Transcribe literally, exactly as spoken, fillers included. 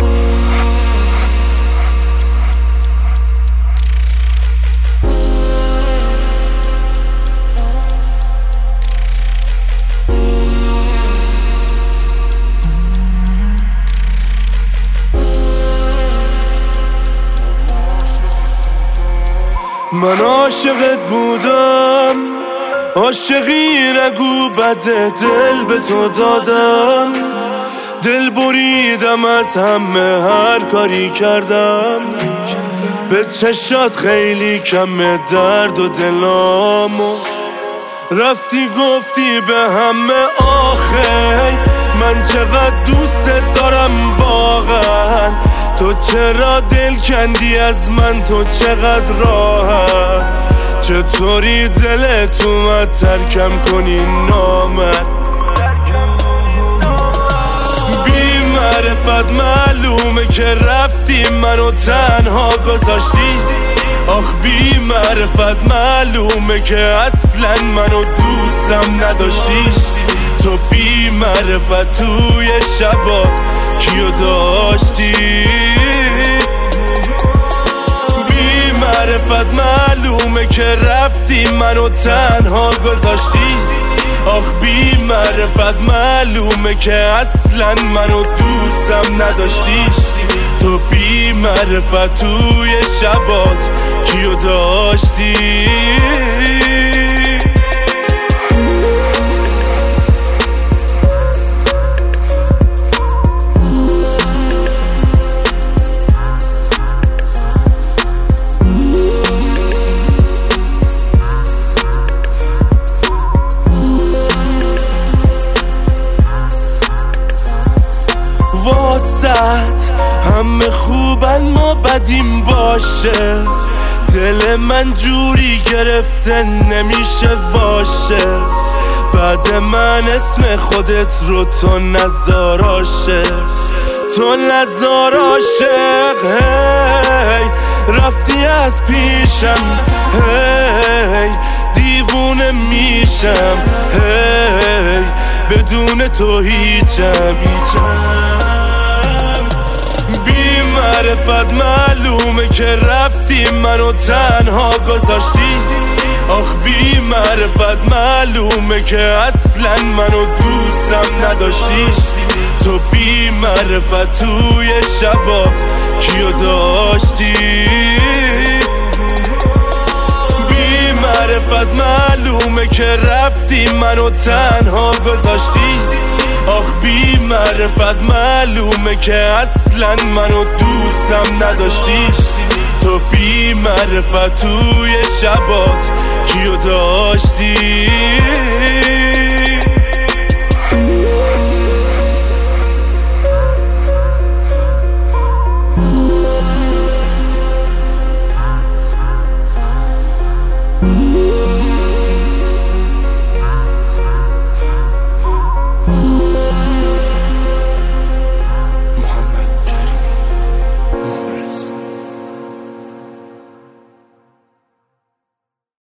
من عاشقت بودم، عاشقی نگو بده، دل به تو دادم، دل بریدم از همه، هر کاری کردم، به چشات خیلی کمه درد و دلامو رفتی گفتی به همه. آخه من چقدر دوست دارم واقعا، تو چرا دل کندی از من، تو چقدر راحت، چطوری دلت اومد ترکم کنی نامرد. بی معرفت معلومه که رفتی منو تنها گذاشتی، آخ بی معرفت معلومه که اصلا منو دوستم نداشتی. تو بی معرفت توی شبات کیو داشتی؟ بی معرفت معلومه که رفتی منو تنها گذاشتی، آخ بی معرفت معلومه که اصلا منو دوستم نداشتی. تو بی معرفت توی شبات کیو داشتی؟ واسط همه خوبن ما بدیم باشه، دل من جوری گرفته نمیشه واشه، بعد من اسم خودت رو تو نزاراشه، تو نزاراشه. هی رفتی از پیشم، هی دیوونه میشم، هی بدون تو هیچم هیچم. بی معرفت معلومه که رفتی منو تنها گذاشتی، آخ بی معرفت معلومه که اصلا منو دوستم نداشتی. تو بی معرفت توی شبات کیو داشتی؟ بی معرفت معلومه که رفتی منو تنها گذاشتی، آخ بی معرفت معلومه که اصلا منو دوستم نداشتی. تو بی معرفت توی شبات کیو داشتی؟